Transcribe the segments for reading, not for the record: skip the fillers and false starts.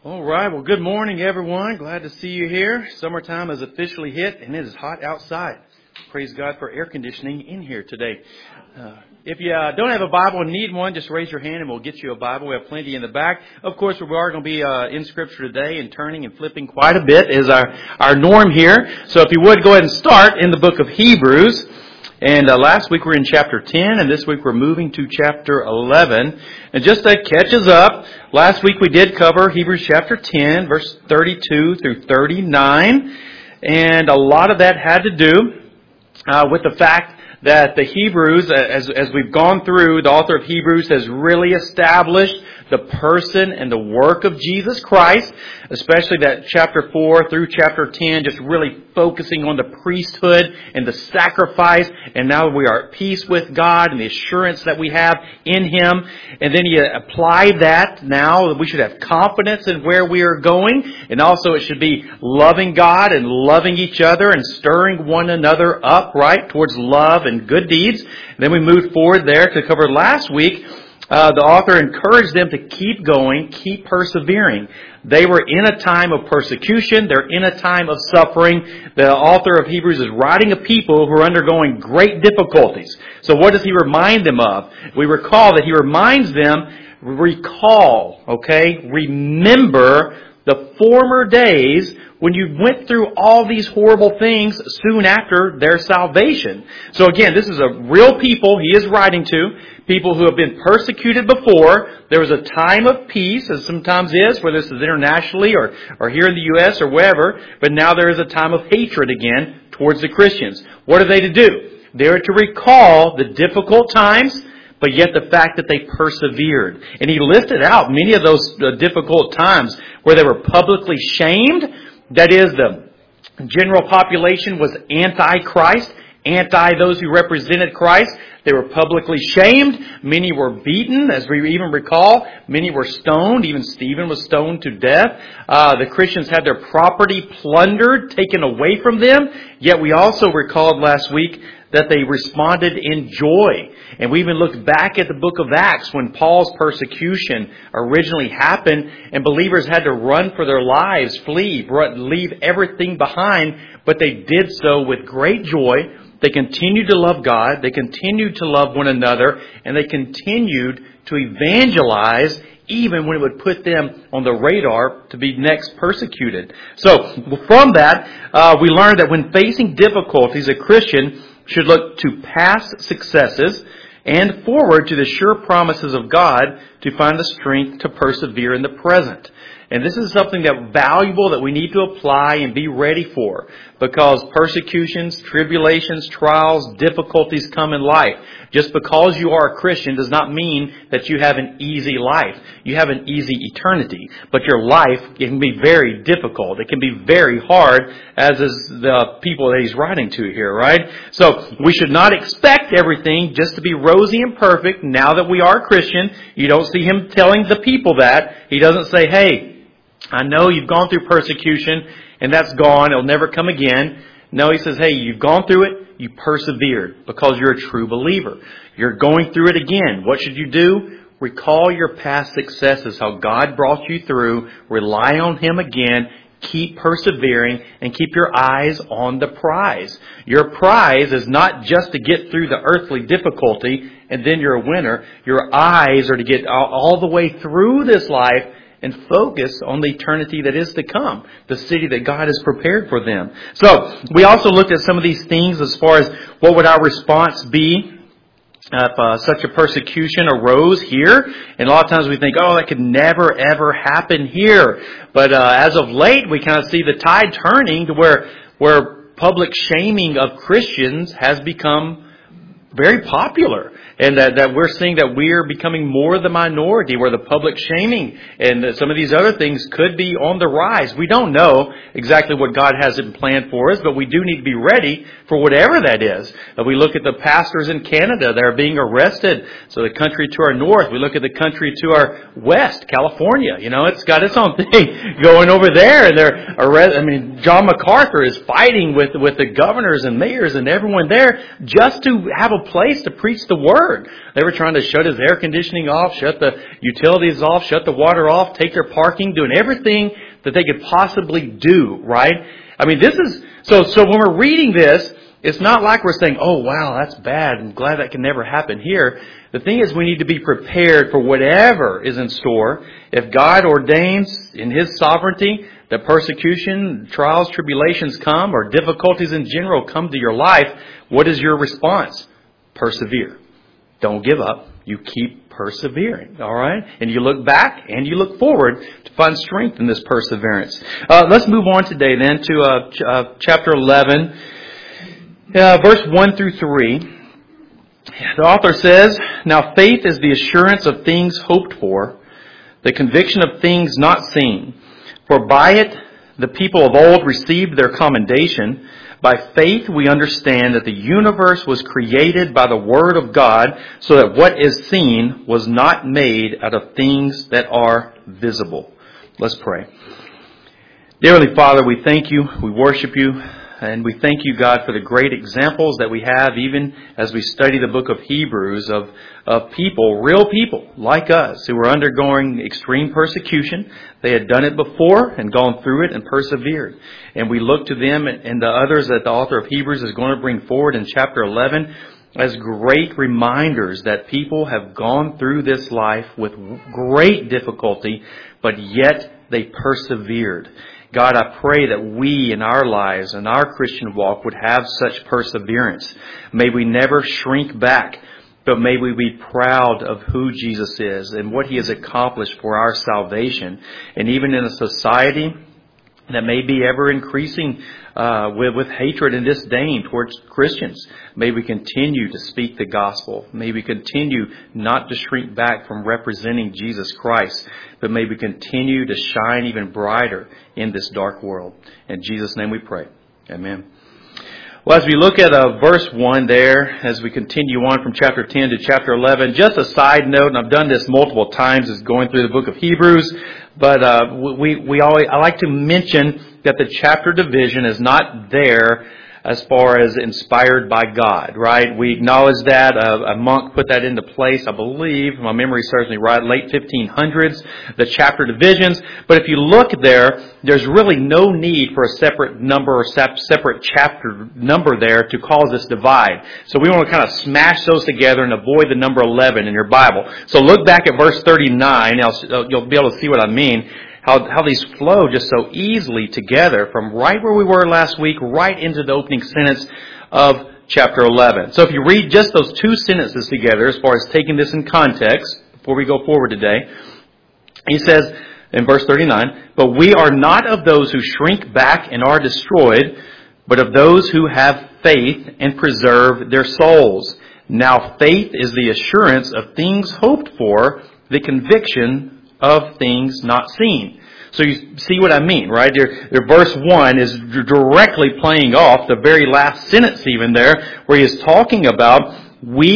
All right. Well, good morning, everyone. Glad to see you here. Summertime has officially hit, and it is hot outside. Praise God for air conditioning in here today. If you don't have a Bible and need one, just raise your hand and we'll get you a Bible. We have plenty in the back. Of course, we are going to be in Scripture today and turning and flipping quite a bit is our norm here. So if you would, go ahead and start in the book of Hebrews. And last week we were in chapter 10, and this week we're moving to chapter 11. And just to catch us up, last week we did cover Hebrews chapter 10, verse 32 through 39. And a lot of that had to do with the fact that the Hebrews, as we've gone through, the author of Hebrews has really established the person and the work of Jesus Christ, especially that chapter 4 through chapter 10, just really focusing on the priesthood and the sacrifice, and now we are at peace with God and the assurance that we have in Him. And then you apply that now, that we should have confidence in where we are going, and also it should be loving God and loving each other and stirring one another up, right, towards love and good deeds. And then we moved forward there to cover last week. The author encouraged them to keep going, keep persevering. They were in a time of persecution. They're in a time of suffering. The author of Hebrews is writing a people who are undergoing great difficulties. So what does he remind them of? We recall that he reminds them, remember the former days when you went through all these horrible things soon after their salvation. So again, this is a real people he is writing to, people who have been persecuted before. There was a time of peace, as sometimes is, whether this is internationally or here in the U.S. or wherever, but now there is a time of hatred again towards the Christians. What are they to do? They are to recall the difficult times, but yet the fact that they persevered. And he listed out many of those difficult times where they were publicly shamed. That is, the general population was anti-Christ, anti those who represented Christ. They were publicly shamed. Many were beaten, as we even recall. Many were stoned. Even Stephen was stoned to death. The Christians had their property plundered, taken away from them. Yet we also recalled last week that they responded in joy. And we even looked back at the book of Acts when Paul's persecution originally happened and believers had to run for their lives, flee, leave everything behind. But they did so with great joy. They continued to love God. They continued to love one another. And they continued to evangelize even when it would put them on the radar to be next persecuted. So from that, we learned that when facing difficulties, a Christian should look to past successes and forward to the sure promises of God to find the strength to persevere in the present. And this is something that valuable that we need to apply and be ready for, because persecutions, tribulations, trials, difficulties come in life. Just because you are a Christian does not mean that you have an easy life. You have an easy eternity. But your life can be very difficult. It can be very hard, as is the people that he's writing to here, right? So we should not expect everything just to be rosy and perfect now that we are Christian. You don't see him telling the people that. He doesn't say, hey, I know you've gone through persecution and that's gone. It'll never come again. No, he says, hey, you've gone through it. You persevered because you're a true believer. You're going through it again. What should you do? Recall your past successes, how God brought you through. Rely on Him again. Keep persevering and keep your eyes on the prize. Your prize is not just to get through the earthly difficulty and then you're a winner. Your eyes are to get all the way through this life and focus on the eternity that is to come, the city that God has prepared for them. So we also looked at some of these things as far as what would our response be if such a persecution arose here. And a lot of times we think, oh, that could never, ever happen here. But as of late, we kind of see the tide turning to where public shaming of Christians has become very popular. And that we're seeing that we're becoming more the minority, where the public shaming and some of these other things could be on the rise. We don't know exactly what God has in plan for us, but we do need to be ready for whatever that is. We look at the pastors in Canada that are being arrested. So the country to our north, we look at the country to our west, California. You know, it's got its own thing going over there. And they're John MacArthur is fighting with the governors and mayors and everyone there just to have a place to preach the Word. They were trying to shut his air conditioning off, shut the utilities off, shut the water off, take their parking, doing everything that they could possibly do, right? I mean, this is, so when we're reading this, it's not like we're saying, oh, wow, that's bad. I'm glad that can never happen here. The thing is, we need to be prepared for whatever is in store. If God ordains in His sovereignty that persecution, trials, tribulations come, or difficulties in general come to your life, what is your response? Persevere. Don't give up. You keep persevering, all right? And you look back and you look forward to find strength in this perseverance. Let's move on today then to chapter 11. Verse 1 through 3, the author says, "Now faith is the assurance of things hoped for, the conviction of things not seen. For by it the people of old received their commendation. By faith we understand that the universe was created by the Word of God, so that what is seen was not made out of things that are visible." Let's pray. Dear Heavenly Father, we thank you, we worship you. And we thank you, God, for the great examples that we have, even as we study the book of Hebrews, of people, real people like us, who were undergoing extreme persecution. They had done it before and gone through it and persevered. And we look to them and the others that the author of Hebrews is going to bring forward in chapter 11 as great reminders that people have gone through this life with great difficulty, but yet they persevered. God, I pray that we in our lives and our Christian walk would have such perseverance. May we never shrink back, but may we be proud of who Jesus is and what He has accomplished for our salvation. And even in a society that may be ever increasing with hatred and disdain towards Christians, may we continue to speak the gospel. May we continue not to shrink back from representing Jesus Christ, but may we continue to shine even brighter in this dark world. In Jesus' name we pray. Amen. Well, as we look at verse 1 there, as we continue on from chapter 10 to chapter 11, just a side note, and I've done this multiple times, is going through the book of Hebrews, but I like to mention that the chapter division is not there as far as inspired by God, right? We acknowledge that. A monk put that into place, I believe, my memory serves me right, late 1500s, the chapter divisions. But if you look there, there's really no need for a separate number or separate chapter number there to cause this divide. So we want to kind of smash those together and avoid the number 11 in your Bible. So look back at verse 39. You'll be able to see what I mean. How these flow just so easily together from right where we were last week right into the opening sentence of chapter 11. So if you read just those two sentences together, as far as taking this in context, before we go forward today, he says in verse 39, "But we are not of those who shrink back and are destroyed, but of those who have faith and preserve their souls. Now faith is the assurance of things hoped for, the conviction of things not seen." So you see what I mean, right? Your verse 1 is directly playing off the very last sentence even there, where he is talking about he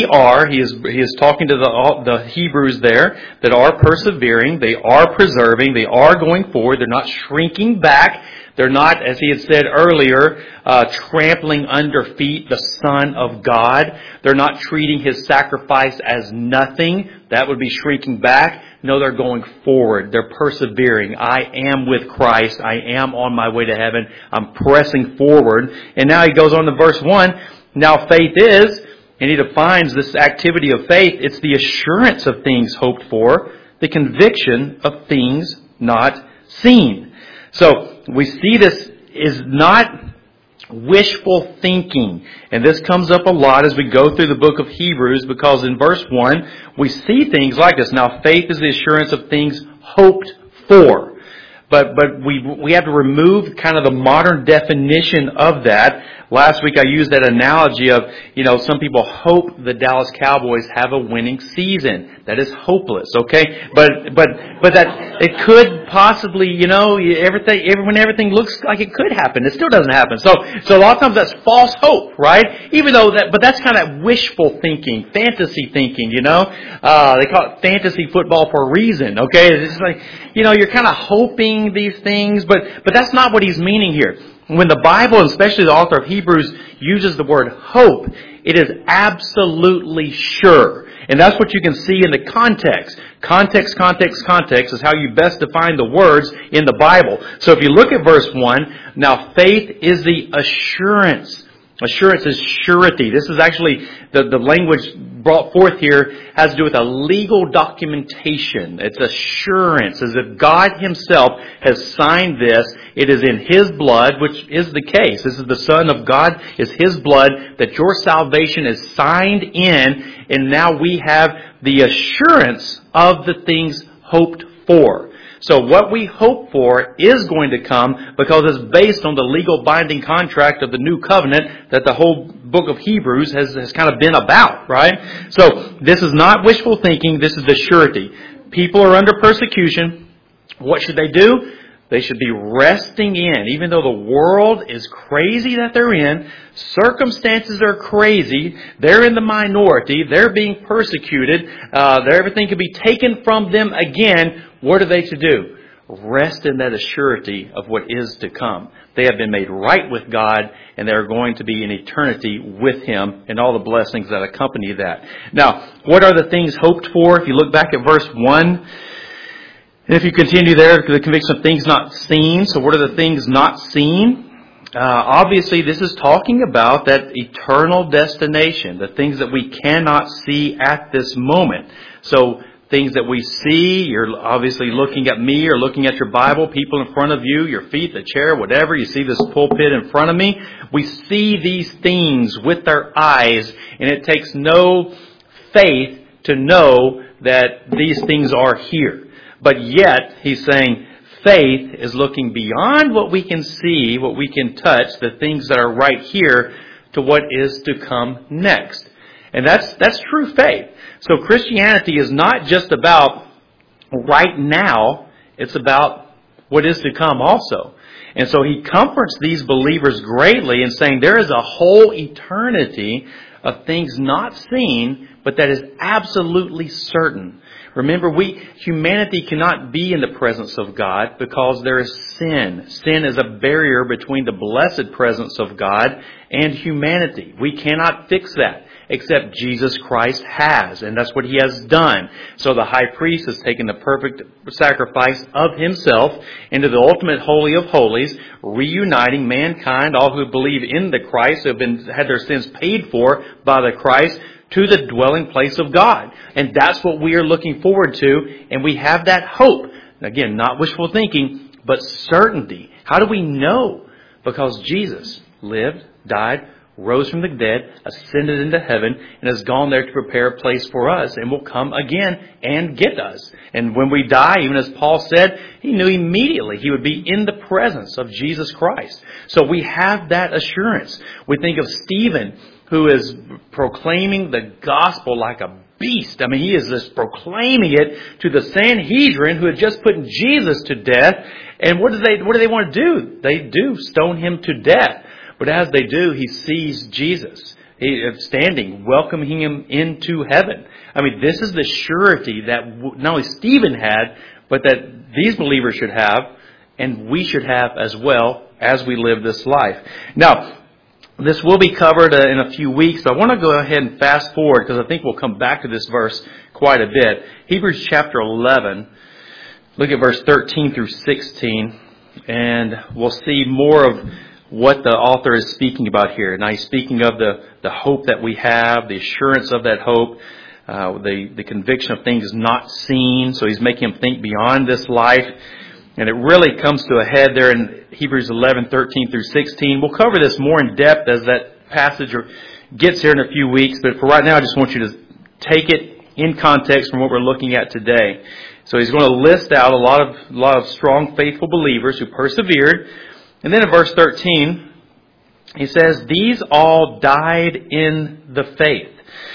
is talking to the Hebrews there that are persevering, they are preserving, they are going forward, they're not shrinking back, they're not, as he had said earlier, trampling under feet the Son of God. They're not treating His sacrifice as nothing. That would be shrinking back. No, they're going forward. They're persevering. I am with Christ. I am on my way to heaven. I'm pressing forward. And now he goes on to verse 1. Now faith is, and he defines this activity of faith, it's the assurance of things hoped for, the conviction of things not seen. So we see this is not wishful thinking. And this comes up a lot as we go through the book of Hebrews, because in verse 1, we see things like this. Now, faith is the assurance of things hoped for. But we have to remove kind of the modern definition of that. Last week I used that analogy of, some people hope the Dallas Cowboys have a winning season. That is hopeless, okay? But that it could possibly, when everything looks like it could happen, it still doesn't happen. So a lot of times that's false hope, right? But that's kind of wishful thinking, fantasy thinking, They call it fantasy football for a reason, okay? It's like, you're kind of hoping these things, but that's not what he's meaning here. When the Bible, especially the author of Hebrews, uses the word hope, it is absolutely sure. And that's what you can see in the context. Context is how you best define the words in the Bible. So if you look at verse 1, now faith is the assurance. Assurance is surety. This is actually, the language brought forth here has to do with a legal documentation. It's assurance, as if God Himself has signed this. It is in His blood, which is the case. This is the Son of God. It's His blood that your salvation is signed in, and now we have the assurance of the things hoped for. So what we hope for is going to come because it's based on the legal binding contract of the new covenant that the whole book of Hebrews has kind of been about, right? So this is not wishful thinking. This is the surety. People are under persecution. What should they do? They should be resting in. Even though the world is crazy that they're in, circumstances are crazy, they're in the minority, they're being persecuted, everything can be taken from them again. What are they to do? Rest in that assurity of what is to come. They have been made right with God, and they're going to be in eternity with Him and all the blessings that accompany that. Now, what are the things hoped for? If you look back at verse 1, and if you continue there, the conviction of things not seen. So what are the things not seen? Obviously, this is talking about that eternal destination, the things that we cannot see at this moment. So things that we see, you're obviously looking at me or looking at your Bible, people in front of you, your feet, the chair, whatever. You see this pulpit in front of me. We see these things with our eyes, and it takes no faith to know that these things are here. But yet, he's saying faith is looking beyond what we can see, what we can touch, the things that are right here, to what is to come next. And that's true faith. So Christianity is not just about right now, it's about what is to come also. And so he comforts these believers greatly in saying there is a whole eternity of things not seen, but that is absolutely certain. Remember, humanity cannot be in the presence of God because there is sin. Sin is a barrier between the blessed presence of God and humanity. We cannot fix that except Jesus Christ has, and that's what He has done. So the high priest has taken the perfect sacrifice of Himself into the ultimate holy of holies, reuniting mankind, all who believe in the Christ, who have had their sins paid for by the Christ, to the dwelling place of God. And that's what we are looking forward to, and we have that hope. Again, not wishful thinking, but certainty. How do we know? Because Jesus lived, died, rose from the dead, ascended into heaven, and has gone there to prepare a place for us, and will come again and get us. And when we die, even as Paul said, he knew immediately he would be in the presence of Jesus Christ. So we have that assurance. We think of Stephen, who is proclaiming the gospel like a beast. I mean, he is just proclaiming it to the Sanhedrin, who had just put Jesus to death. And what do they want to do? They do stone him to death. But as they do, he sees Jesus standing, welcoming him into heaven. I mean, this is the surety that not only Stephen had, but that these believers should have, and we should have as well as we live this life. Now, this will be covered in a few weeks. I want to go ahead and fast forward because I think we'll come back to this verse quite a bit. Hebrews chapter 11, look at verse 13 through 16, and we'll see more of what the author is speaking about here. Now he's speaking of the hope that we have, the assurance of that hope, the conviction of things not seen. So he's making them think beyond this life. And it really comes to a head there in Hebrews 11, 13 through 16. We'll cover this more in depth as that passage gets here in a few weeks. But for right now, I just want you to take it in context from what we're looking at today. So he's going to list out a lot of strong, faithful believers who persevered. And then in verse 13, he says, "These all died in the faith,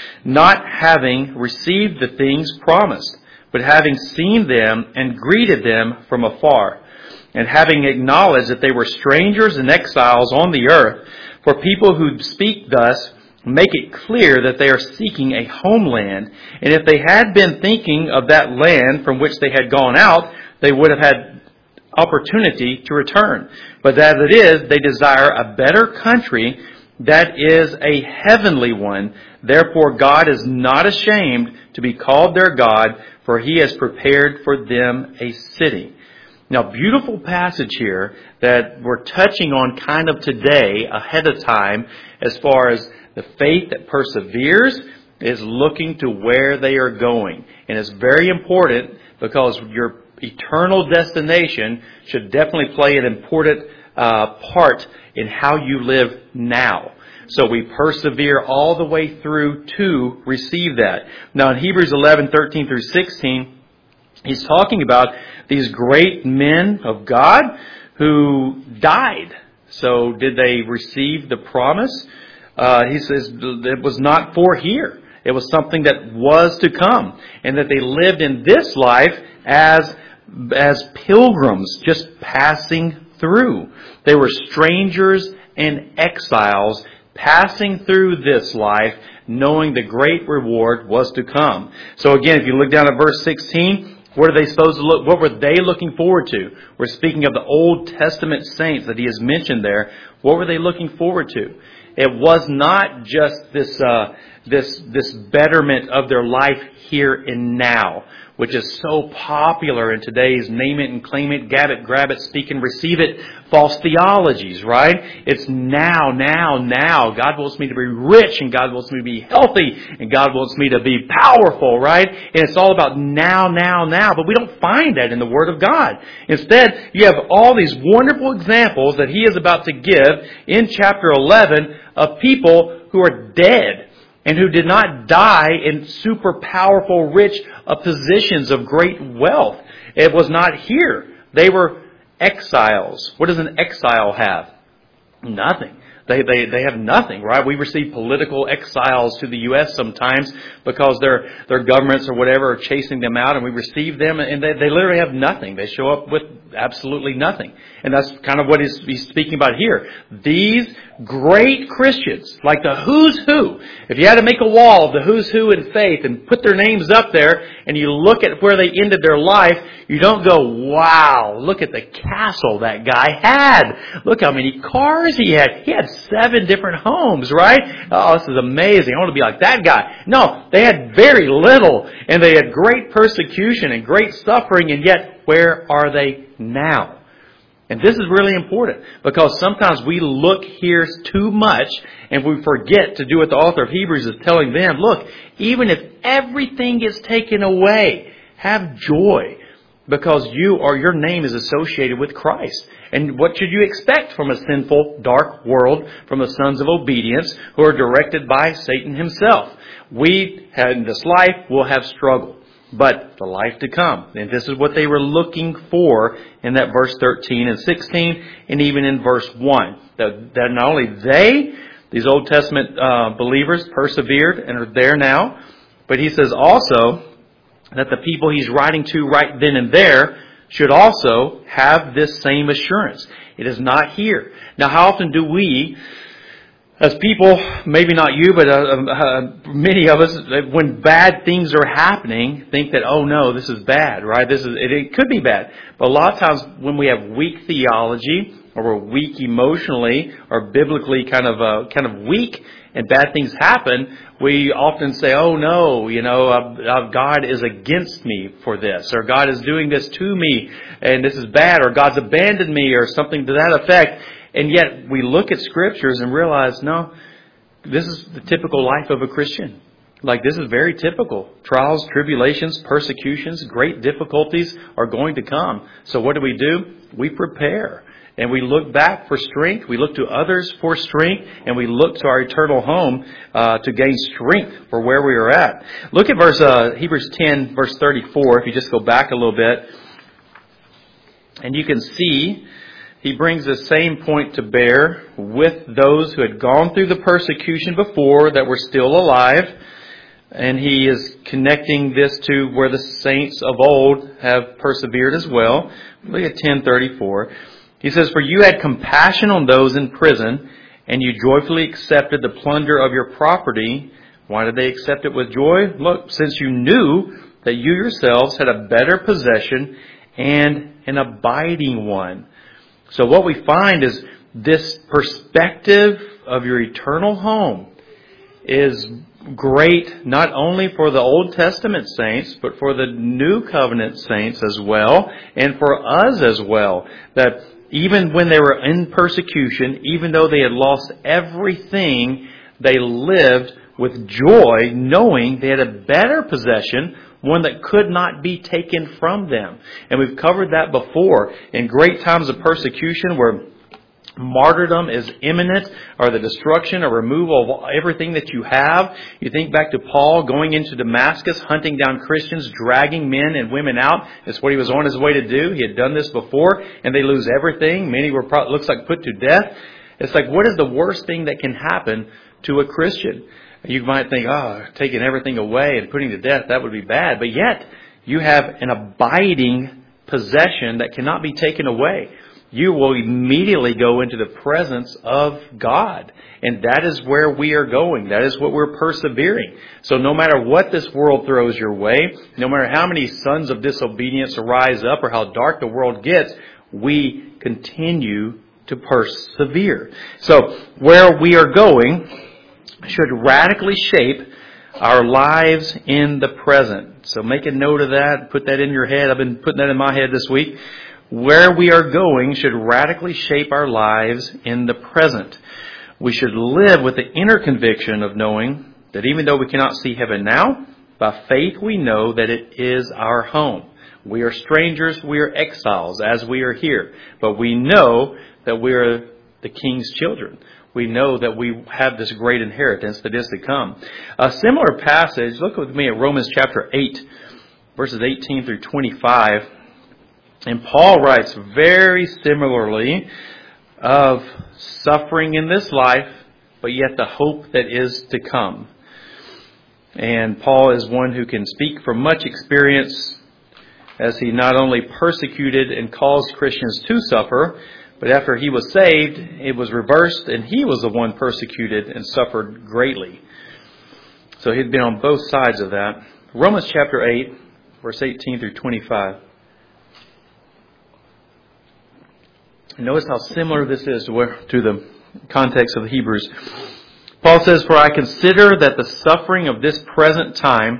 not having received the things promised, but having seen them and greeted them from afar, and having acknowledged that they were strangers and exiles on the earth. For people who speak thus make it clear that they are seeking a homeland. And if they had been thinking of that land from which they had gone out, they would have had opportunity to return. But as it is, they desire a better country that is a heavenly one. Therefore, God is not ashamed to be called their God, for He has prepared for them a city. Now, beautiful passage here that we're touching on kind of today ahead of time as far as the faith that perseveres is looking to where they are going. And it's very important because your eternal destination should definitely play an important part in how you live now. So we persevere all the way through to receive that. Now in Hebrews 11:13 through 16, he's talking about these great men of God who died. So did they receive the promise? He says it was not for here. It was something that was to come. And that they lived in this life as pilgrims, just passing through. They were strangers and exiles passing through this life, knowing the great reward was to come. So again, if you look down at verse 16, what are they supposed to look? What were they looking forward to? We're speaking of the Old Testament saints that he has mentioned there. What were they looking forward to? It was not just this betterment of their life here and now, which is so popular in today's name it and claim it, gab it, grab it, speak and receive it, false theologies, right? It's now. God wants me to be rich and God wants me to be healthy and God wants me to be powerful, right? And it's all about now. But we don't find that in the Word of God. Instead, you have all these wonderful examples that he is about to give in chapter 11 of people who are dead and who did not die in super powerful, rich positions of great wealth. It was not here. They were exiles. What does an exile have? Nothing. They have nothing, right? We receive political exiles to the U.S. sometimes because their governments or whatever are chasing them out, and we receive them, and they literally have nothing. They show up with absolutely nothing. And that's kind of what he's speaking about here. These great Christians, like the who's who, if you had to make a wall of the who's who in faith and put their names up there, and you look at where they ended their life, you don't go, wow, look at the castle that guy had. Look how many cars he had. He had 7 different homes, right? Oh, this is amazing. I want to be like that guy. No, they had very little, and they had great persecution and great suffering, and yet where are they now? And this is really important because sometimes we look here too much and we forget to do what the author of Hebrews is telling them. Look, even if everything gets taken away, have joy because your name is associated with Christ. And what should you expect from a sinful, dark world, from the sons of obedience who are directed by Satan himself? We, in this life, will have struggle. But the life to come. And this is what they were looking for in that verse 13 and 16 and even in verse 1. That not only these Old Testament believers persevered and are there now, but he says also that the people he's writing to right then and there should also have this same assurance. It is not here. Now, how often do we, as people, maybe not you, but many of us, when bad things are happening, think that, oh no, this is bad, right? It could be bad. But a lot of times when we have weak theology, or we're weak emotionally, or biblically kind of weak, and bad things happen, we often say, oh no, God is against me for this, or God is doing this to me, and this is bad, or God's abandoned me, or something to that effect. And yet we look at scriptures and realize, no, this is the typical life of a Christian. Like this is very typical. Trials, tribulations, persecutions, great difficulties are going to come. So what do? We prepare. And we look back for strength. We look to others for strength. And we look to our eternal home to gain strength for where we are at. Look at Hebrews 10, verse 34, if you just go back a little bit. And you can see he brings the same point to bear with those who had gone through the persecution before that were still alive. And he is connecting this to where the saints of old have persevered as well. Look at 10:34. He says, "For you had compassion on those in prison, and you joyfully accepted the plunder of your property." Why did they accept it with joy? Look, since you knew that you yourselves had a better possession and an abiding one. So what we find is this perspective of your eternal home is great not only for the Old Testament saints, but for the New Covenant saints as well, and for us as well. That even when they were in persecution, even though they had lost everything, they lived with joy, knowing they had a better possession, one that could not be taken from them. And we've covered that before. In great times of persecution where martyrdom is imminent, or the destruction or removal of everything that you have. You think back to Paul going into Damascus, hunting down Christians, dragging men and women out. That's what he was on his way to do. He had done this before, and they lose everything. Many were, looks like, put to death. It's like, what is the worst thing that can happen to a Christian? You might think, taking everything away and putting to death, that would be bad. But yet, you have an abiding possession that cannot be taken away. You will immediately go into the presence of God. And that is where we are going. That is what we're persevering. So no matter what this world throws your way, no matter how many sons of disobedience rise up or how dark the world gets, we continue to persevere. So where we are going should radically shape our lives in the present. So make a note of that. Put that in your head. I've been putting that in my head this week. Where we are going should radically shape our lives in the present. We should live with the inner conviction of knowing that even though we cannot see heaven now, by faith we know that it is our home. We are strangers, we are exiles as we are here. But we know that we are the King's children. We know that we have this great inheritance that is to come. A similar passage, look with me at Romans chapter 8, verses 18 through 25. And Paul writes very similarly of suffering in this life, but yet the hope that is to come. And Paul is one who can speak from much experience, as he not only persecuted and caused Christians to suffer, but after he was saved, it was reversed, and he was the one persecuted and suffered greatly. So he'd been on both sides of that. Romans chapter 8, verse 18 through 25. Notice how similar this is to the context of the Hebrews. Paul says, "For I consider that the suffering of this present time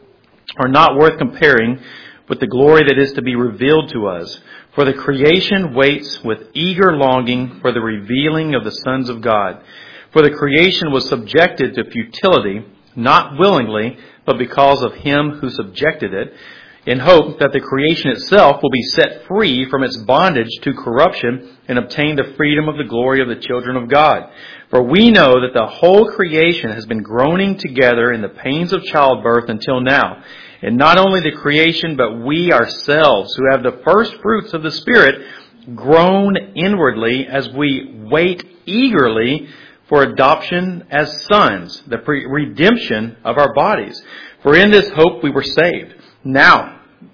are not worth comparing with the glory that is to be revealed to us. For the creation waits with eager longing for the revealing of the sons of God. For the creation was subjected to futility, not willingly, but because of him who subjected it, in hope that the creation itself will be set free from its bondage to corruption and obtain the freedom of the glory of the children of God. For we know that the whole creation has been groaning together in the pains of childbirth until now. And not only the creation, but we ourselves, who have the first fruits of the Spirit, groan inwardly as we wait eagerly for adoption as sons, the redemption of our bodies. For in this hope we were saved. Now,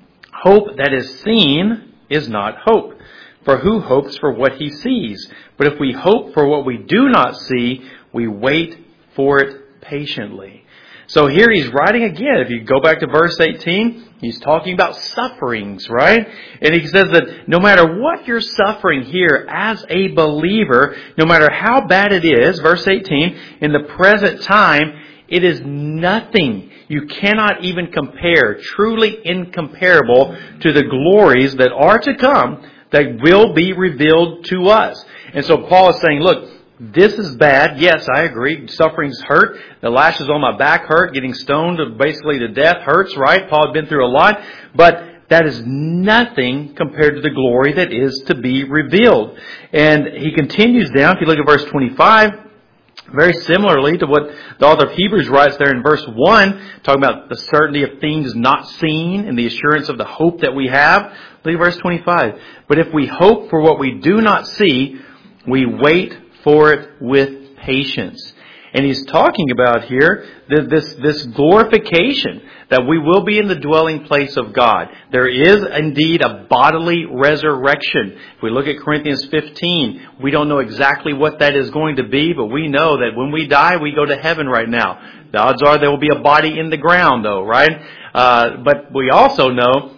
hope that is seen is not hope. For who hopes for what he sees? But if we hope for what we do not see, we wait for it patiently." So here he's writing again. If you go back to verse 18, he's talking about sufferings, right? And he says that no matter what you're suffering here as a believer, no matter how bad it is, verse 18, in the present time, it is nothing. You cannot even compare, truly incomparable to the glories that are to come that will be revealed to us. And so Paul is saying, look, this is bad. Yes, I agree. Sufferings hurt. The lashes on my back hurt. Getting stoned basically to death hurts, right? Paul had been through a lot. But that is nothing compared to the glory that is to be revealed. And he continues down. If you look at verse 25, very similarly to what the author of Hebrews writes there in verse 1, talking about the certainty of things not seen and the assurance of the hope that we have. Look at verse 25. "But if we hope for what we do not see, we wait for it with patience." And he's talking about here this glorification, that we will be in the dwelling place of God. There is indeed a bodily resurrection. If we look at Corinthians 15, we don't know exactly what that is going to be, but we know that when we die, we go to heaven right now. The odds are there will be a body in the ground though, right? But we also know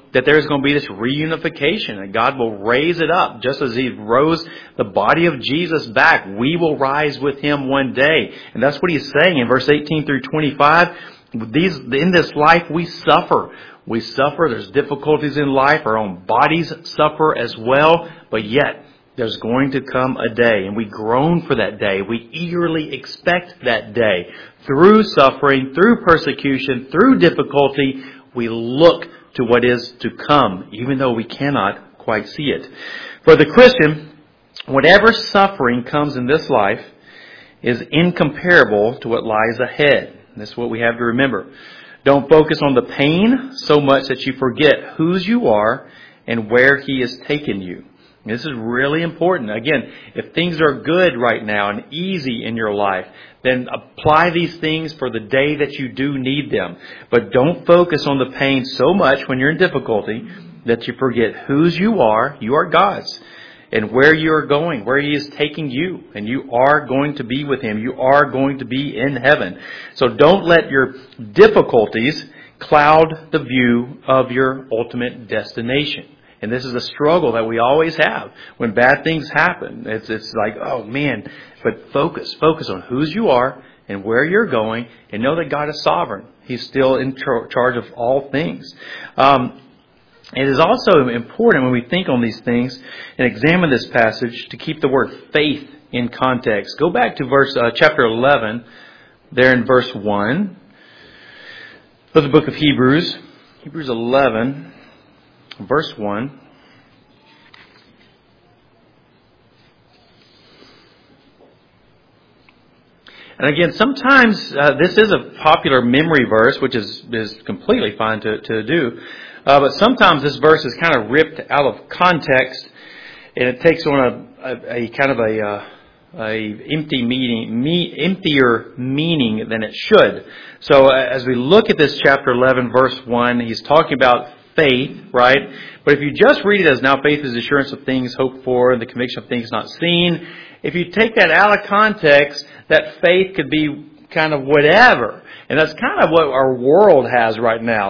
that there's going to be this reunification, and God will raise it up. Just as He rose the body of Jesus back, we will rise with Him one day. And that's what He's saying in verse 18 through 25. In this life we suffer. We suffer. There's difficulties in life. Our own bodies suffer as well. But yet, there's going to come a day, and we groan for that day. We eagerly expect that day. Through suffering, through persecution, through difficulty, we look to what is to come, even though we cannot quite see it. For the Christian, whatever suffering comes in this life is incomparable to what lies ahead. And that's what we have to remember. Don't focus on the pain so much that you forget whose you are and where He has taken you. This is really important. Again, if things are good right now and easy in your life, then apply these things for the day that you do need them. But don't focus on the pain so much when you're in difficulty that you forget whose you are. You are God's. And where you are going, where He is taking you. And you are going to be with Him. You are going to be in heaven. So don't let your difficulties cloud the view of your ultimate destination. And this is a struggle that we always have when bad things happen. It's like, oh man, but focus on whose you are and where you're going, and know that God is sovereign. He's still in charge of all things. It is also important when we think on these things and examine this passage to keep the word faith in context. Go back to chapter 11, there in verse 1 of the book of Hebrews. Hebrews 11, verse 1. And again, sometimes this is a popular memory verse, which is completely fine to do. But sometimes this verse is kind of ripped out of context, and it takes on a kind of a emptier meaning than it should. So as we look at this chapter 11, verse 1, he's talking about faith, right? But if you just read it as now faith is assurance of things hoped for and the conviction of things not seen, if you take that out of context, that faith could be kind of whatever. And that's kind of what our world has right now.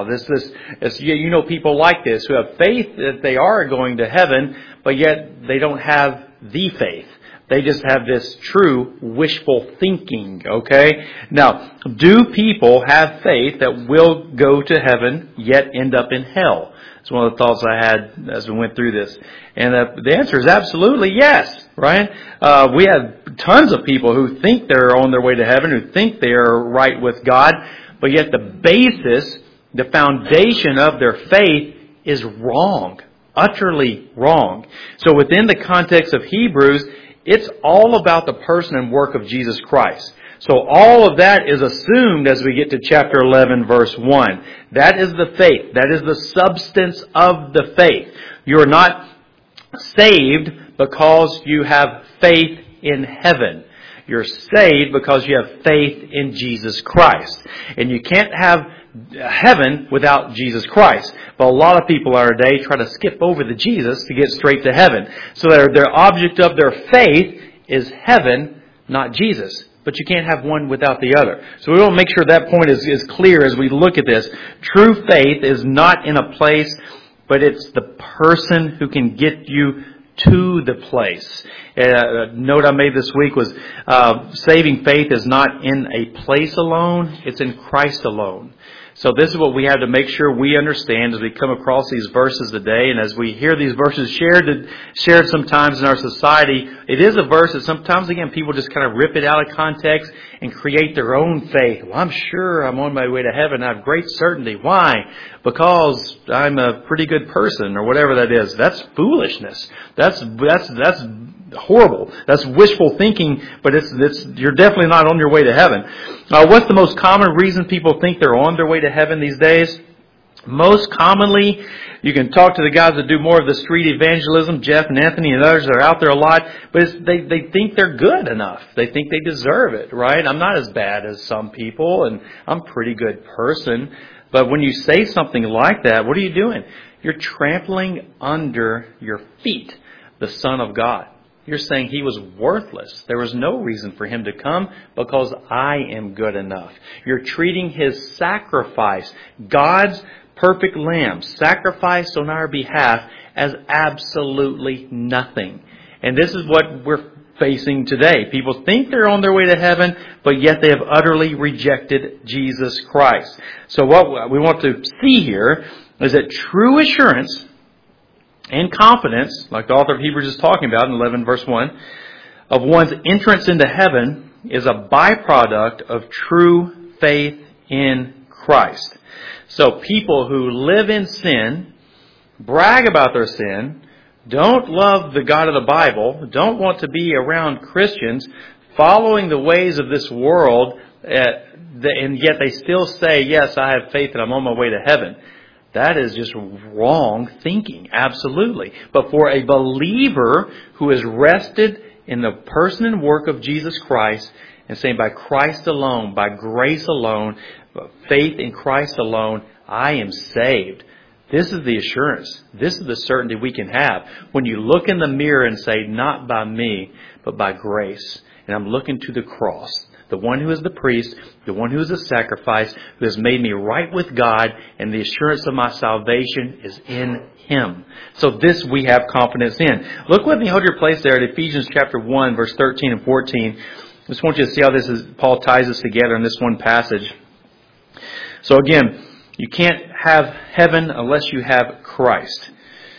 People like this who have faith that they are going to heaven, but yet they don't have the faith. They just have this true wishful thinking, okay? Now, do people have faith that will go to heaven yet end up in hell? It's one of the thoughts I had as we went through this. And the answer is absolutely yes, right? We have tons of people who think they're on their way to heaven, who think they are right with God, but yet the basis, the foundation of their faith is wrong, utterly wrong. So within the context of Hebrews, it's all about the person and work of Jesus Christ. So all of that is assumed as we get to chapter 11, verse 1. That is the faith. That is the substance of the faith. You are not saved because you have faith in heaven. You're saved because you have faith in Jesus Christ. And you can't have heaven without Jesus Christ. But a lot of people in our day try to skip over the Jesus to get straight to heaven. So their object of their faith is heaven, not Jesus. But you can't have one without the other. So we want to make sure that point is clear as we look at this. True faith is not in a place, but it's the person who can get you to the place. A note I made this week was saving faith is not in a place alone, it's in Christ alone. So this is what we have to make sure we understand as we come across these verses today, and as we hear these verses shared sometimes in our society. It is a verse that sometimes, again, people just kind of rip it out of context and create their own faith. Well, I'm sure I'm on my way to heaven. I have great certainty. Why? Because I'm a pretty good person, or whatever that is. That's foolishness. That's horrible. That's wishful thinking, but you're definitely not on your way to heaven. What's the most common reason people think they're on their way to heaven these days? Most commonly, you can talk to the guys that do more of the street evangelism, Jeff and Anthony and others that are out there a lot, but they think they're good enough. They think they deserve it, right? I'm not as bad as some people, and I'm a pretty good person. But when you say something like that, what are you doing? You're trampling under your feet the Son of God. You're saying He was worthless. There was no reason for Him to come because I am good enough. You're treating His sacrifice, God's perfect lamb, sacrificed on our behalf as absolutely nothing. And this is what we're facing today. People think they're on their way to heaven, but yet they have utterly rejected Jesus Christ. So what we want to see here is that true assurance and confidence, like the author of Hebrews is talking about in 11 verse 1, of one's entrance into heaven is a byproduct of true faith in Christ. So people who live in sin, brag about their sin, don't love the God of the Bible, don't want to be around Christians, following the ways of this world, and yet they still say, yes, I have faith and I'm on my way to heaven. That is just wrong thinking, absolutely. But for a believer who is rested in the person and work of Jesus Christ and saying by Christ alone, by grace alone, faith in Christ alone, I am saved. This is the assurance. This is the certainty we can have when you look in the mirror and say, not by me, but by grace. And I'm looking to the cross. The one who is the priest, the one who is the sacrifice, who has made me right with God, and the assurance of my salvation is in Him. So this we have confidence in. Look with me, hold your place there at Ephesians chapter 1, verse 13 and 14. I just want you to see how this is, Paul ties this together in this one passage. So again, you can't have heaven unless you have Christ.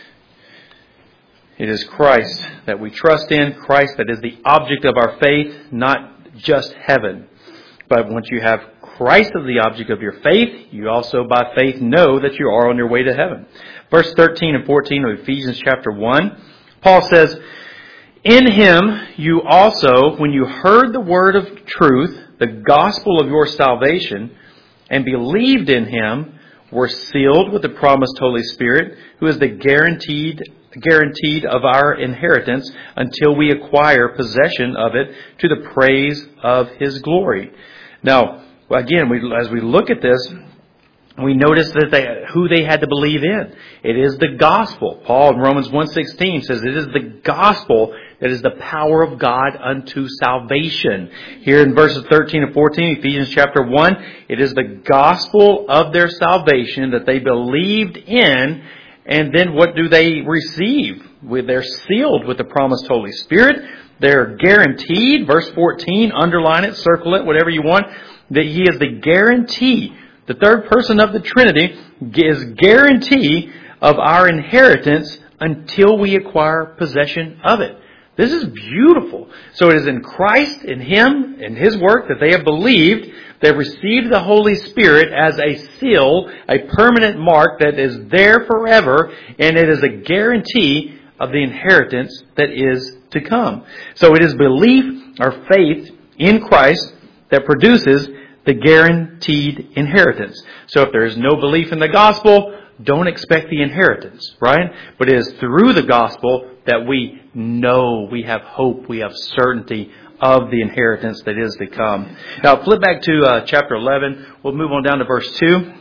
It is Christ that we trust in, Christ that is the object of our faith, not just heaven. But once you have Christ as the object of your faith, you also by faith know that you are on your way to heaven. Verse 13 and 14 of Ephesians chapter 1, Paul says, in Him you also, when you heard the word of truth, the gospel of your salvation, and believed in Him, were sealed with the promised Holy Spirit, who is the guaranteed of our inheritance until we acquire possession of it to the praise of His glory. Now, again, as we look at this, we notice that who they had to believe in. It is the gospel. Paul in Romans 1:16 says it is the gospel that is the power of God unto salvation. Here in verses 13 and 14, Ephesians chapter 1, it is the gospel of their salvation that they believed in. And then what do they receive? They're sealed with the promised Holy Spirit. They're guaranteed. Verse 14, underline it, circle it, whatever you want. That He is the guarantee. The third person of the Trinity is guarantee of our inheritance until we acquire possession of it. This is beautiful. So it is in Christ, in Him, in His work that they have believed. They've received the Holy Spirit as a seal, a permanent mark that is there forever, and it is a guarantee of the inheritance that is to come. So it is belief or faith in Christ that produces the guaranteed inheritance. So if there is no belief in the gospel, don't expect the inheritance, right? But it is through the gospel that we know, we have hope, we have certainty of the inheritance that is to come. Now flip back to chapter 11. We'll move on down to verse 2.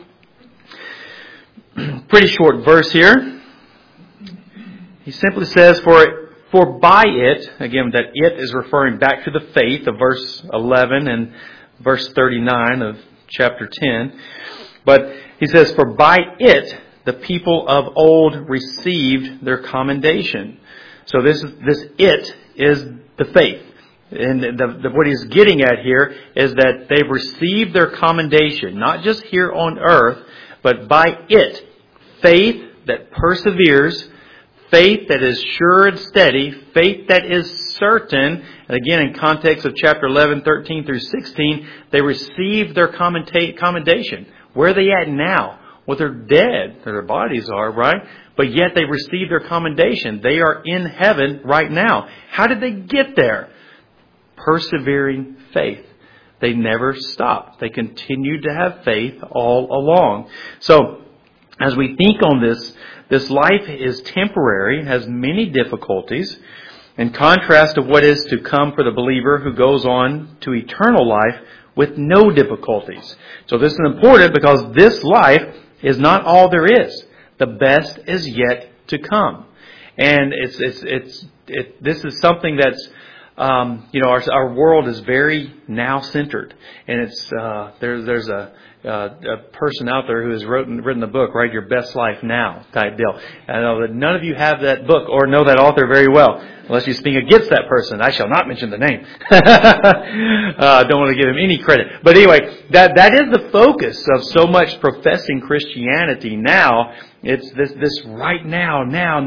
Pretty short verse here. He simply says, for by it, again that it is referring back to the faith of verse 11 and verse 39 of chapter 10. But he says, for by it the people of old received their commendation. So this it is the faith. And what he's getting at here is that they've received their commendation, not just here on earth, but by it. Faith that perseveres, faith that is sure and steady, faith that is certain. And again, in context of chapter 11, 13 through 16, they received their commendation. Where are they at now? Well, they're dead. Their bodies are, right? But yet they received their commendation. They are in heaven right now. How did they get there? Persevering faith. They never stopped. They continued to have faith all along. So, as we think on this life is temporary, has many difficulties, in contrast to what is to come for the believer who goes on to eternal life with no difficulties. So this is important because this life is not all there is. The best is yet to come. And this is something that's our world is very now centered, and it's there's a person out there who has written the book, right? Your Best Life Now type deal. I know that none of you have that book or know that author very well, unless you speak against that person. I shall not mention the name. Don't want to give him any credit. But anyway, that is the focus of so much professing Christianity now. It's this right now.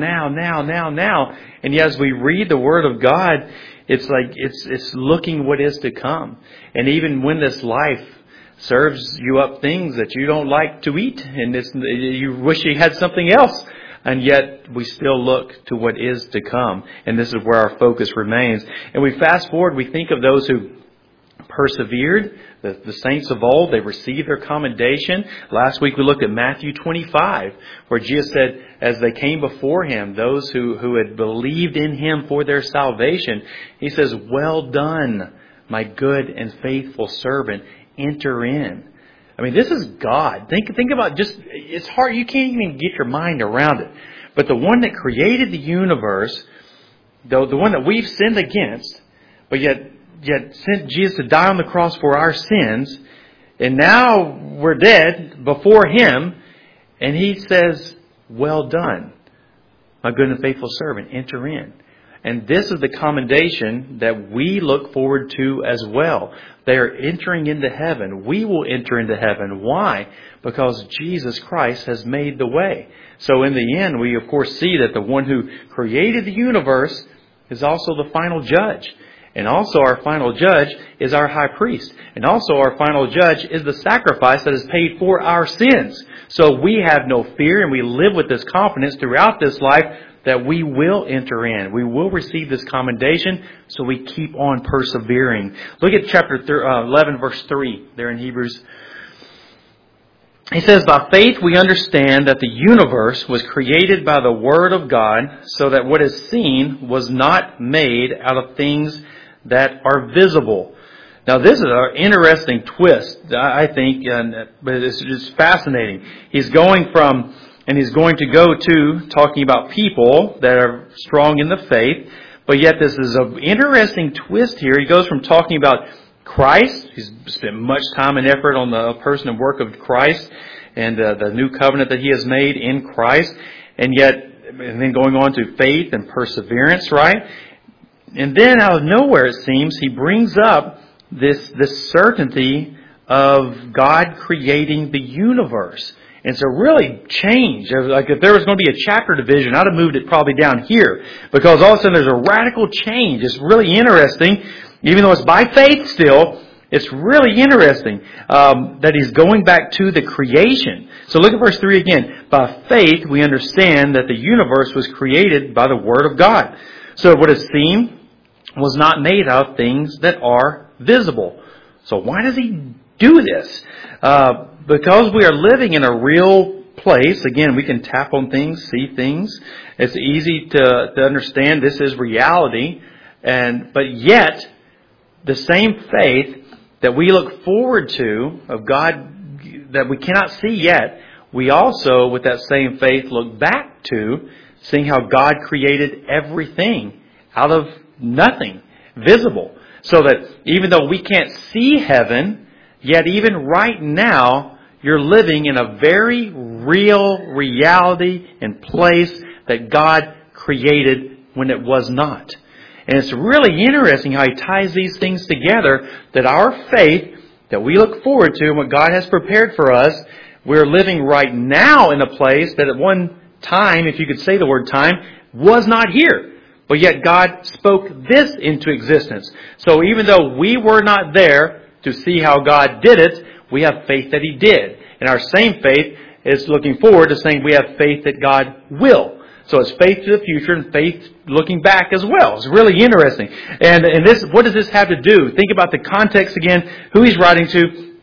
And yet as we read the Word of God, it's like it's looking what is to come. And even when this life serves you up things that you don't like to eat, and you wish you had something else, and yet we still look to what is to come. And this is where our focus remains. And we fast forward, we think of those who persevered, the saints of old, they received their commendation. Last week we looked at Matthew 25, where Jesus said, as they came before Him, those who had believed in Him for their salvation, He says, "Well done, my good and faithful servant. Enter in." I mean, this is God. Think about it's hard. You can't even get your mind around it. But the one that created the universe, the one that we've sinned against, but yet sent Jesus to die on the cross for our sins, and now we're dead before Him, and He says, "Well done, my good and faithful servant, enter in." And this is the commendation that we look forward to as well. They are entering into heaven. We will enter into heaven. Why? Because Jesus Christ has made the way. So in the end, we of course see that the one who created the universe is also the final judge. And also our final judge is our high priest. And also our final judge is the sacrifice that is paid for our sins. So we have no fear, and we live with this confidence throughout this life that we will enter in. We will receive this commendation, so we keep on persevering. Look at chapter 11, verse 3 there in Hebrews. He says, "By faith we understand that the universe was created by the Word of God, so that what is seen was not made out of things that are visible." Now this is an interesting twist, I think, but it's just fascinating. He's going to go to talking about people that are strong in the faith, but yet this is an interesting twist here. He goes from talking about Christ. He's spent much time and effort on the person and work of Christ and the new covenant that He has made in Christ, and then going on to faith and perseverance, right? And then out of nowhere, it seems, he brings up this certainty of God creating the universe. And it's a really change. Like if there was going to be a chapter division, I'd have moved it probably down here. Because all of a sudden there's a radical change. It's really interesting. Even though it's by faith still, it's really interesting that he's going back to the creation. So look at verse 3 again. "By faith we understand that the universe was created by the Word of God. So what is seen was not made out of things that are visible." So why does he do this? Because we are living in a real place. Again, we can tap on things, see things. It's easy to understand this is reality. But yet, the same faith that we look forward to of God that we cannot see yet, we also, with that same faith, look back to seeing how God created everything out of nothing, visible. So that even though we can't see heaven, yet even right now, you're living in a very real reality and place that God created when it was not. And it's really interesting how he ties these things together, that our faith that we look forward to and what God has prepared for us, we're living right now in a place that at one time, if you could say the word time, was not here. But yet God spoke this into existence. So even though we were not there to see how God did it, we have faith that He did. And our same faith is looking forward to saying we have faith that God will. So it's faith to the future and faith looking back as well. It's really interesting. And this, what does this have to do? Think about the context again, who he's writing to.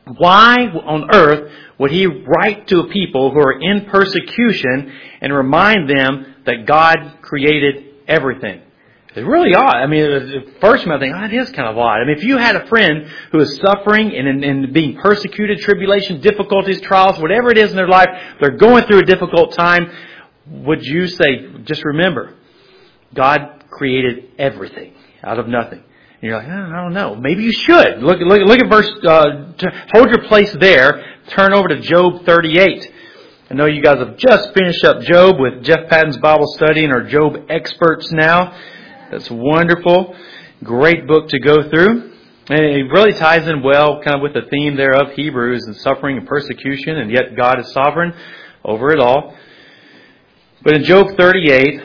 Why on earth would he write to a people who are in persecution and remind them that God created everything? It's really odd. I mean, at first you might think, it is kind of odd. I mean, if you had a friend who is suffering and being persecuted, tribulation, difficulties, trials, whatever it is in their life, they're going through a difficult time, would you say, just remember, God created everything. out of nothing. And you're like, I don't know. Maybe you should. Look at verse, hold your place there. Turn over to Job 38. I know you guys have just finished up Job with Jeff Patton's Bible study and are Job experts now. That's wonderful. Great book to go through. And it really ties in well kind of with the theme there of Hebrews and suffering and persecution, and yet God is sovereign over it all. But in Job 38,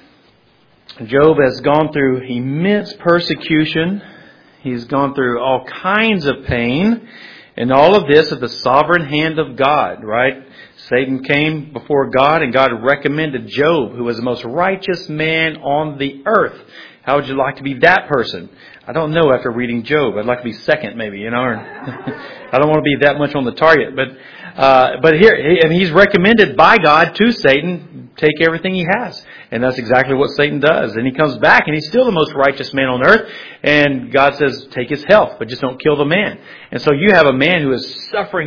Job has gone through immense persecution. He's gone through all kinds of pain. And all of this at the sovereign hand of God, right? Satan came before God and God recommended Job, who was the most righteous man on the earth. How would you like to be that person? I don't know after reading Job. I'd like to be second maybe, Or I don't want to be that much on the target. But here, and he's recommended by God to Satan, take everything he has. And that's exactly what Satan does. And he comes back and he's still the most righteous man on earth. And God says, take his health, but just don't kill the man. And so you have a man who is suffering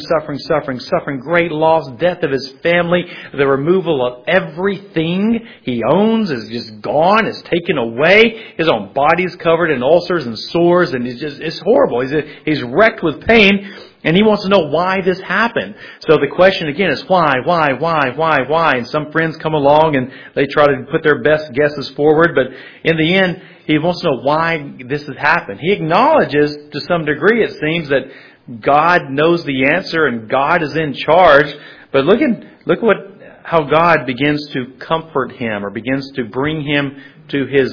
great loss, death of his family, the removal of everything he owns is just gone, is taken away. His own body's covered in ulcers and sores, and it's horrible. He's wrecked with pain. And he wants to know why this happened. So the question again is why? And some friends come along and they try to put their best guesses forward. But in the end, he wants to know why this has happened. He acknowledges to some degree, it seems, that God knows the answer and God is in charge. But look how God begins to comfort him or begins to bring him to his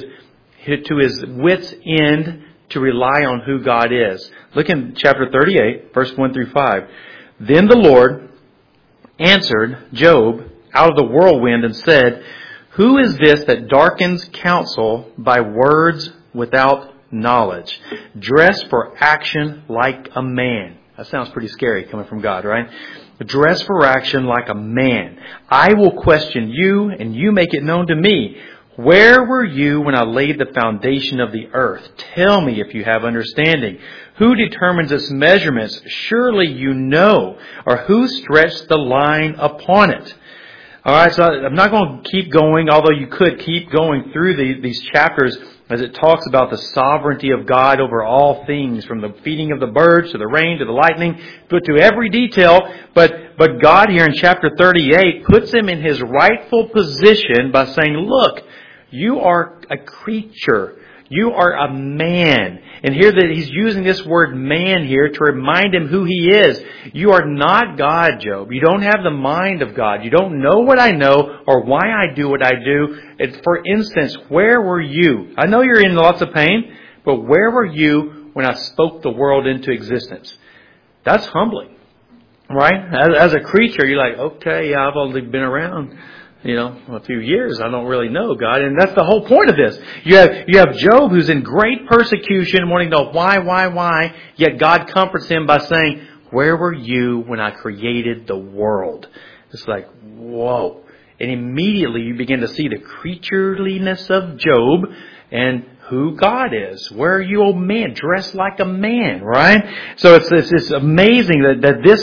wit's end to rely on who God is. Look in chapter 38, verse 1 through 5. Then the Lord answered Job out of the whirlwind and said, who is this that darkens counsel by words without knowledge? Dress for action like a man. That sounds pretty scary coming from God, right? Dress for action like a man. I will question you, and you make it known to me. Where were you when I laid the foundation of the earth? Tell me if you have understanding. Who determines its measurements? Surely you know. Or who stretched the line upon it? All right, so I'm not going to keep going, although you could keep going through these chapters as it talks about the sovereignty of God over all things, from the feeding of the birds to the rain to the lightning, but to every detail. But God here in chapter 38 puts him in his rightful position by saying, look, you are a creature. You are a man. And here that he's using this word man here to remind him who he is. You are not God, Job. You don't have the mind of God. You don't know what I know or why I do what I do. For instance, where were you? I know you're in lots of pain, but where were you when I spoke the world into existence? That's humbling, right? As a creature, you're like, okay, yeah, I've only been around a few years. I don't really know God. And that's the whole point of this. You have Job who's in great persecution, wanting to know why, yet God comforts him by saying, where were you when I created the world? It's like, whoa. And immediately you begin to see the creatureliness of Job and who God is. Where are you, oh man? Dressed like a man, right? So it's amazing that this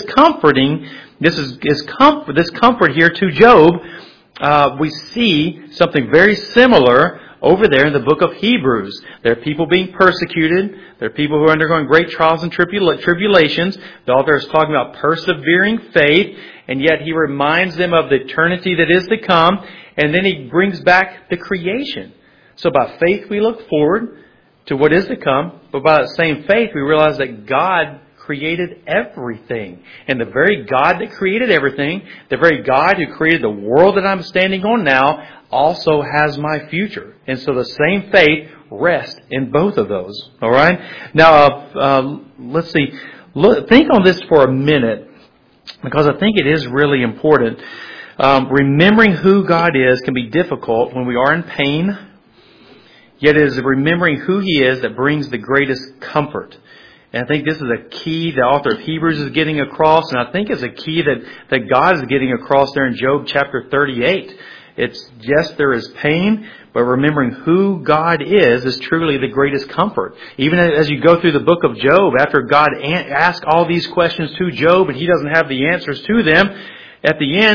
comfort here to Job, we see something very similar over there in the book of Hebrews. There are people being persecuted. There are people who are undergoing great trials and tribulations. The author is talking about persevering faith, and yet he reminds them of the eternity that is to come, and then he brings back the creation. So by faith we look forward to what is to come, but by that same faith we realize that God created everything. And the very God that created everything, the very God who created the world that I'm standing on now, also has my future. And so the same faith rests in both of those. All right? Now, let's see. Think on this for a minute, because I think it is really important. Remembering who God is can be difficult when we are in pain, yet it is remembering who He is that brings the greatest comfort. And I think this is a key the author of Hebrews is getting across, and I think it's a key that God is getting across there in Job chapter 38. It's, yes, there is pain, but remembering who God is truly the greatest comfort. Even as you go through the book of Job, after God asks all these questions to Job and he doesn't have the answers to them, at the end,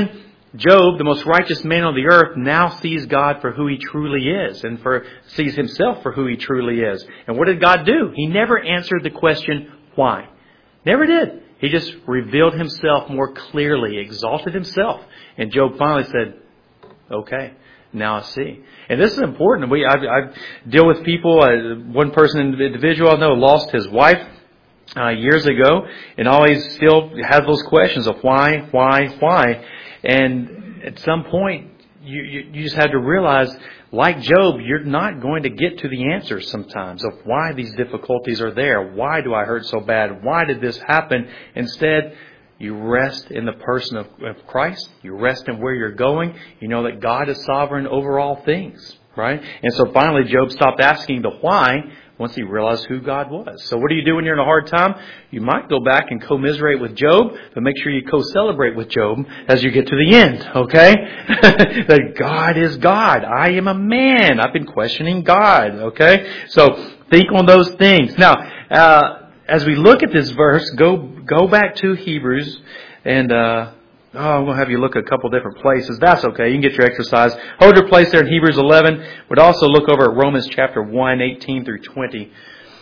Job, the most righteous man on the earth, now sees God for who He truly is and sees himself for who he truly is. And what did God do? He never answered the question, why? Never did. He just revealed Himself more clearly, exalted Himself. And Job finally said, okay, now I see. And this is important. I deal with people, one person, individual I know lost his wife years ago, and always still has those questions of why. And at some point, you just have to realize, like Job, you're not going to get to the answers sometimes of why these difficulties are there. Why do I hurt so bad? Why did this happen? Instead, you rest in the person of Christ. You rest in where you're going. You know that God is sovereign over all things, right? And so finally, Job stopped asking the why once he realized who God was. So what do you do when you're in a hard time? You might go back and commiserate with Job, but make sure you co-celebrate with Job as you get to the end, okay? That God is God. I am a man. I've been questioning God, okay? So think on those things. Now, as we look at this verse, go back to Hebrews and I'm going to have you look at a couple different places. That's okay. You can get your exercise. Hold your place there in Hebrews 11. But also look over at Romans chapter 1, 18 through 20.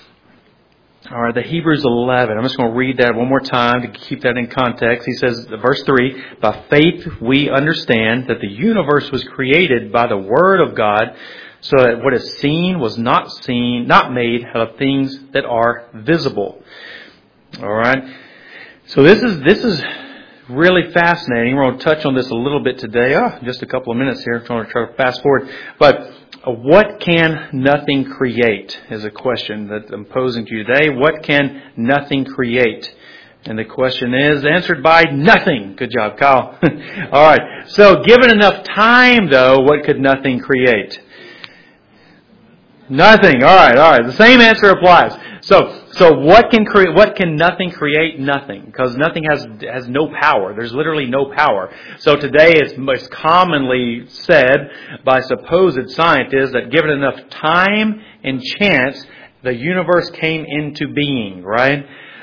All right, the Hebrews 11. I'm just going to read that one more time to keep that in context. He says, verse 3, by faith we understand that the universe was created by the Word of God, so that what is seen was not made out of things that are visible. All right. So this is really fascinating. We're going to touch on this a little bit today. Just a couple of minutes here. I'm trying to fast forward. But what can nothing create is a question that I'm posing to you today. What can nothing create? And the question is answered by nothing. Good job, Kyle. All right. So given enough time, though, what could nothing create? Nothing. All right. The same answer applies. So what can nothing create? Nothing. Because nothing has no power. There's literally no power. So today it's commonly said by supposed scientists that given enough time and chance, the universe came into being, right?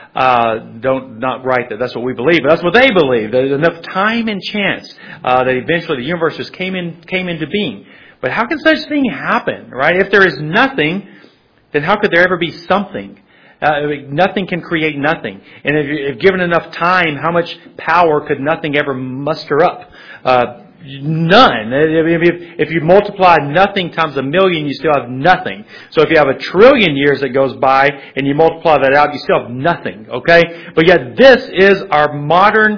Not right that that's what we believe, but that's what they believe. There's enough time and chance that eventually the universe just came into being. But how can such thing happen, right? If there is nothing, then how could there ever be something? Nothing can create nothing. And if given enough time, how much power could nothing ever muster up? None. If you multiply nothing times 1,000,000, you still have nothing. So if you have 1,000,000,000,000 years that goes by and you multiply that out, you still have nothing. Okay? But yet this is our modern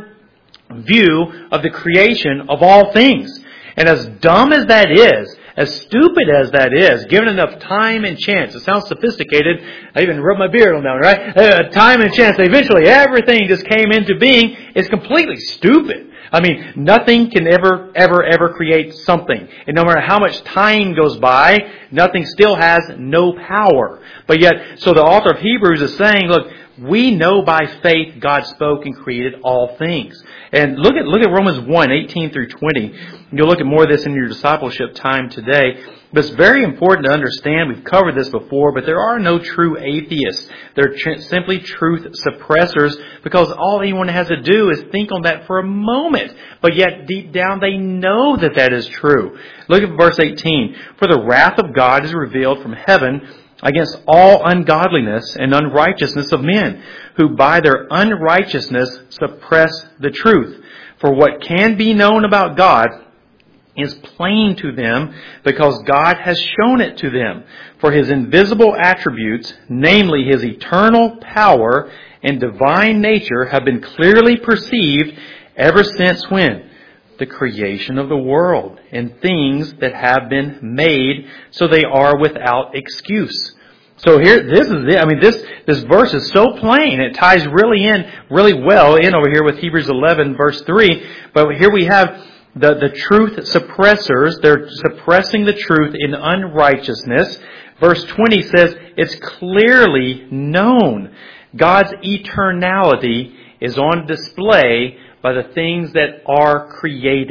view of the creation of all things. And as dumb as that is, as stupid as that is, given enough time and chance, it sounds sophisticated. I even rubbed my beard on that one, right? Time and chance, eventually everything just came into being. It's completely stupid. I mean, nothing can ever create something. And no matter how much time goes by, nothing still has no power. But yet, so the author of Hebrews is saying, look, we know by faith God spoke and created all things. And look at Romans 1, 18 through 20. You'll look at more of this in your discipleship time today. But it's very important to understand, we've covered this before, but there are no true atheists. They're simply truth suppressors, because all anyone has to do is think on that for a moment. But yet deep down they know that is true. Look at verse 18. For the wrath of God is revealed from heaven against all ungodliness and unrighteousness of men, who by their unrighteousness suppress the truth. For what can be known about God is plain to them, because God has shown it to them. For His invisible attributes, namely His eternal power and divine nature, have been clearly perceived ever since when? The creation of the world, and things that have been made, so they are without excuse. So here, this is it. I mean, this verse is so plain. It ties really well in over here with Hebrews 11 verse 3. But here we have the truth suppressors. They're suppressing the truth in unrighteousness. Verse 20 says it's clearly known. God's eternality is on display by the things that are created.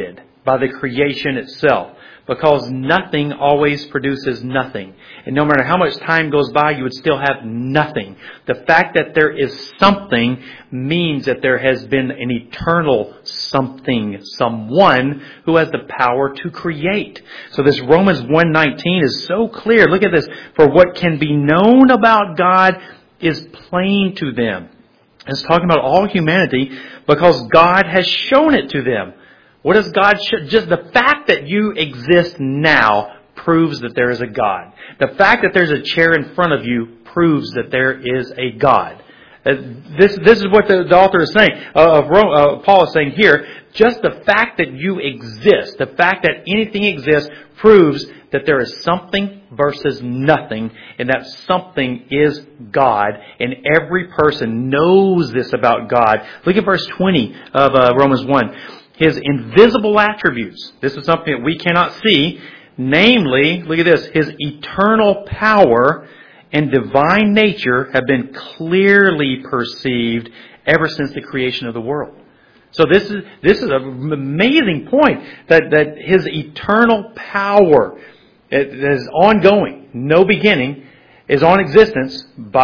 by the creation itself. Because nothing always produces nothing. And no matter how much time goes by, you would still have nothing. The fact that there is something means that there has been an eternal something, someone who has the power to create. So this Romans 1:19 is so clear. Look at this. For what can be known about God is plain to them. It's talking about all humanity because God has shown it to them. What does God show? Just the fact that you exist now proves that there is a God. The fact that there's a chair in front of you proves that there is a God. This is what the author is saying. Paul is saying here, just the fact that you exist, the fact that anything exists proves that there is something versus nothing, and that something is God, and every person knows this about God. Look at verse 20 of Romans 1. His invisible attributes. This is something that we cannot see. Namely, look at this, His eternal power and divine nature have been clearly perceived ever since the creation of the world. So this is an amazing point that His eternal power that is ongoing, no beginning, is on existence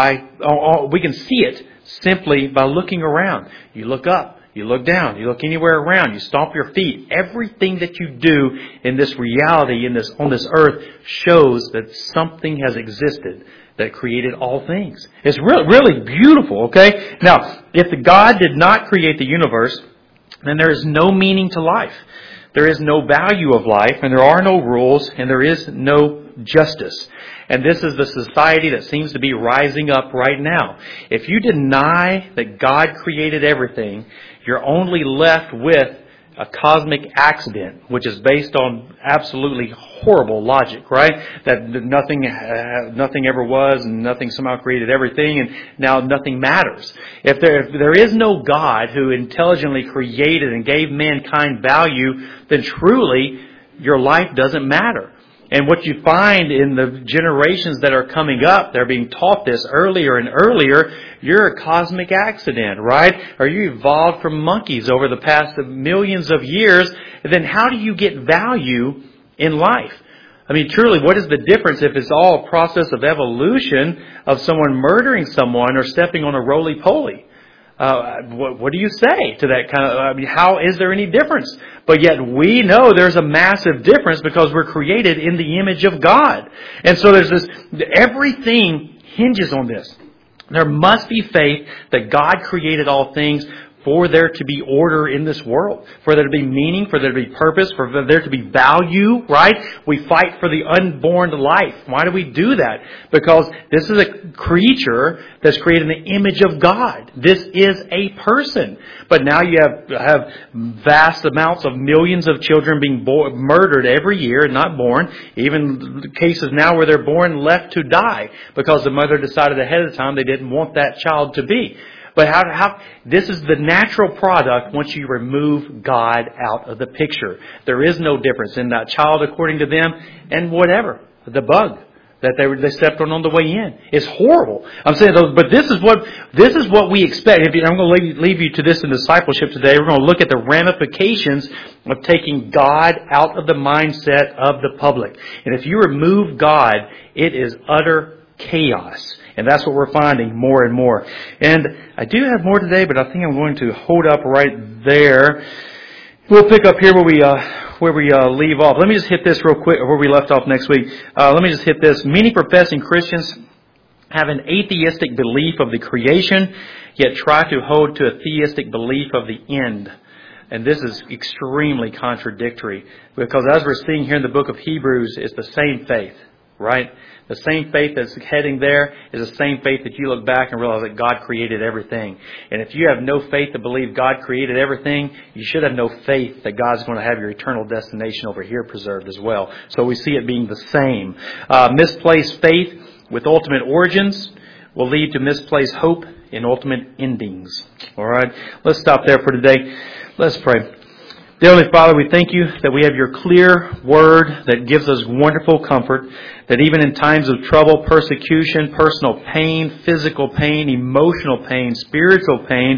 we can see it simply by looking around. You look up. You look down, you look anywhere around, you stomp your feet. Everything that you do in this reality, on this earth, shows that something has existed that created all things. It's really beautiful, okay? Now, if the God did not create the universe, then there is no meaning to life. There is no value of life, and there are no rules, and there is no justice. And this is the society that seems to be rising up right now. If you deny that God created everything, you're only left with a cosmic accident, which is based on absolutely horrible logic, right? That nothing ever was, and nothing somehow created everything, and now nothing matters. If there is no God who intelligently created and gave mankind value, then truly your life doesn't matter. And what you find in the generations that are coming up, they're being taught this earlier and earlier, you're a cosmic accident, right? Or you evolved from monkeys over the past millions of years. And then how do you get value in life? I mean, truly, what is the difference if it's all a process of evolution of someone murdering someone or stepping on a roly-poly? What do you say to that kind of, I mean, how is there any difference? But yet we know there's a massive difference because we're created in the image of God. And so there's this, everything hinges on this. There must be faith that God created all things for there to be order in this world, for there to be meaning, for there to be purpose, for there to be value, right? We fight for the unborn life. Why do we do that? Because this is a creature that's created in the image of God. This is a person. But now you have vast amounts of millions of children being murdered every year, not born. Even cases now where they're born left to die because the mother decided ahead of time they didn't want that child to be. But how this is the natural product once you remove God out of the picture. There is no difference in that child according to them and whatever, the bug that they stepped on the way in. It's horrible. I'm saying, but this is what we expect. I'm going to leave you to this in discipleship today. We're going to look at the ramifications of taking God out of the mindset of the public. And if you remove God, it is utter chaos. And that's what we're finding more and more. And I do have more today, but I think I'm going to hold up right there. We'll pick up here where we leave off. Let me just hit this real quick, where we left off next week. Let me just hit this. Many professing Christians have an atheistic belief of the creation, yet try to hold to a theistic belief of the end. And this is extremely contradictory, because as we're seeing here in the book of Hebrews, it's the same faith, right? The same faith that's heading there is the same faith that you look back and realize that God created everything. And if you have no faith to believe God created everything, you should have no faith that God's going to have your eternal destination over here preserved as well. So we see it being the same. Misplaced faith with ultimate origins will lead to misplaced hope in ultimate endings. All right, let's stop there for today. Let's pray. Dear Heavenly Father, we thank you that we have your clear word that gives us wonderful comfort, that even in times of trouble, persecution, personal pain, physical pain, emotional pain, spiritual pain,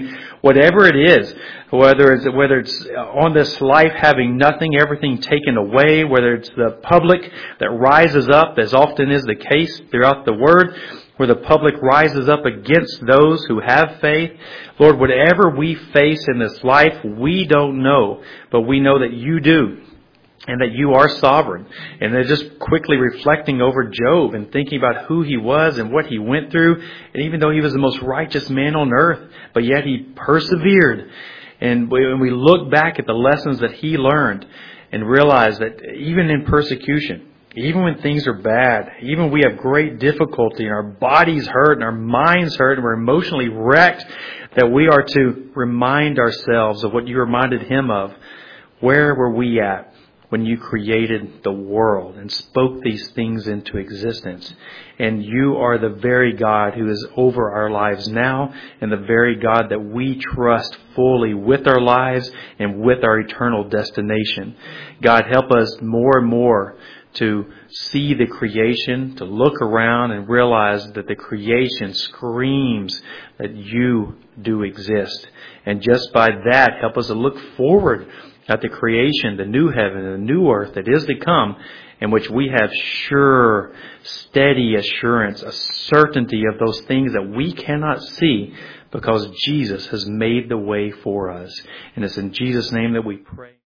Whatever it is, whether it's on this life having nothing, everything taken away, whether it's the public that rises up, as often is the case throughout the Word, where the public rises up against those who have faith. Lord, whatever we face in this life, we don't know, but we know that you do. And that you are sovereign. And they're just quickly reflecting over Job and thinking about who he was and what he went through. And even though he was the most righteous man on earth, but yet he persevered. And when we look back at the lessons that he learned and realize that even in persecution, even when things are bad, even we have great difficulty and our bodies hurt and our minds hurt and we're emotionally wrecked, that we are to remind ourselves of what you reminded him of. Where were we at when you created the world and spoke these things into existence? And you are the very God who is over our lives now, and the very God that we trust fully with our lives and with our eternal destination. God, help us more and more to see the creation, to look around and realize that the creation screams that you do exist. And just by that, help us to look forward at the creation, the new heaven and the new earth that is to come, in which we have sure, steady assurance, a certainty of those things that we cannot see, because Jesus has made the way for us. And it's in Jesus' name that we pray.